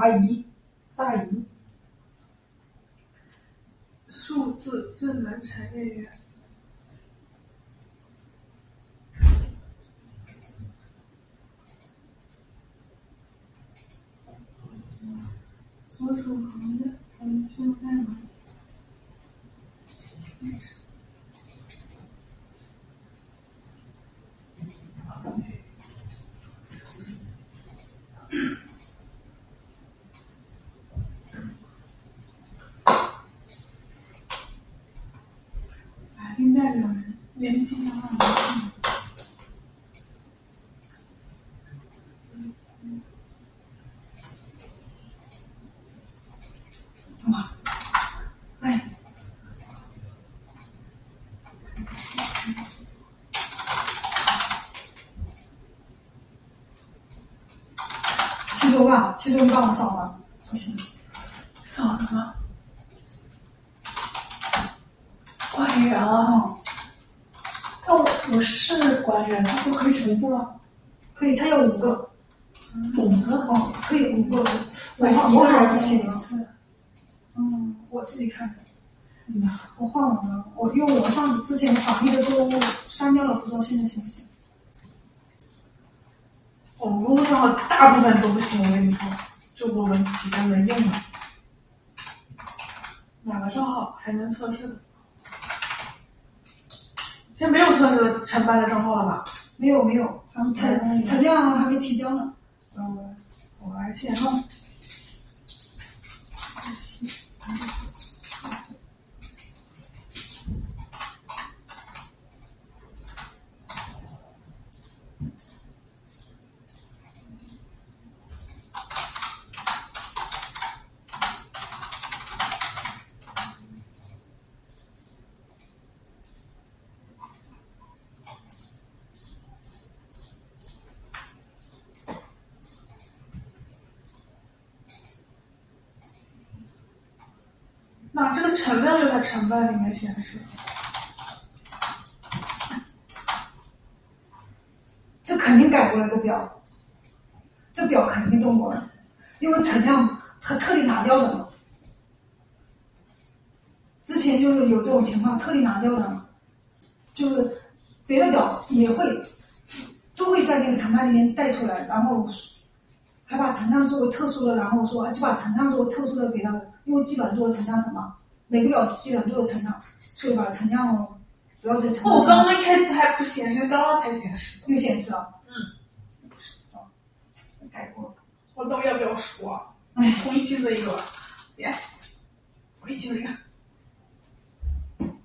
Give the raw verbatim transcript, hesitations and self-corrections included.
啊仪，大仪。 数字智能产业园。所属行业腾讯代码。法定代表人，联系上了。 哇，哎，七多万，七多万帮我扫了，不行， 扫了吗？官员啊，他不是官员，他不可以重复吗？ 可以，他有五个， 五个哦，可以五个，我我一换我个人不行换不行。嗯，我自己看的。嗯，我换完了，我因为我上次之前防疫的都删掉了，不知道现在行不行。 我们公众账号大部分都不行，我跟你说，就我们几个能用的。哪个账号还能测试的？现在没有测试的承办的账号了吧？ 没有没有，他们陈陈亮还没提交呢。 嗯，我来先弄。那这个陈亮就在承办里面显示。 这肯定改过了，这表，这表肯定动过了，因为陈亮他特地拿掉的嘛。之前就是有这种情况，特地拿掉的，就是别的表也会都会在那个承办里面带出来，然后他把陈亮作为特殊的，然后说就把陈亮作为特殊的给他，因为基本上都是陈亮什么，每个表基本上都是陈亮，所以把陈亮不要再陈亮。 我刚刚一开始还不显示，刚刚才显示。 又显示了。 嗯。 改过了。 我到底要不要说？ 哎， 重新起这一个 ，yes， 重新起这个。